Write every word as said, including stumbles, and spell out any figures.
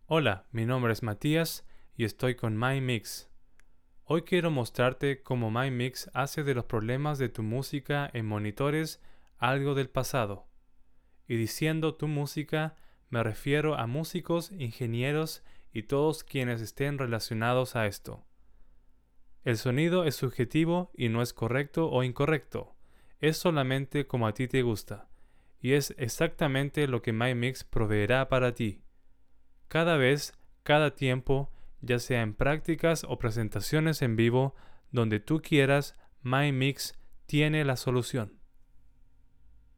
Hola, mi nombre es Matías y estoy con MyMix. Hoy quiero mostrarte cómo MyMix hace de los problemas de tu música en monitores algo del pasado. Y diciendo tu música, me refiero a músicos, ingenieros y todos quienes estén relacionados a esto. El sonido es subjetivo y no es correcto o incorrecto. Es solamente como a ti te gusta. Y es exactamente lo que MyMix proveerá para ti. Cada vez, cada tiempo, ya sea en prácticas o presentaciones en vivo, donde tú quieras, MyMix tiene la solución.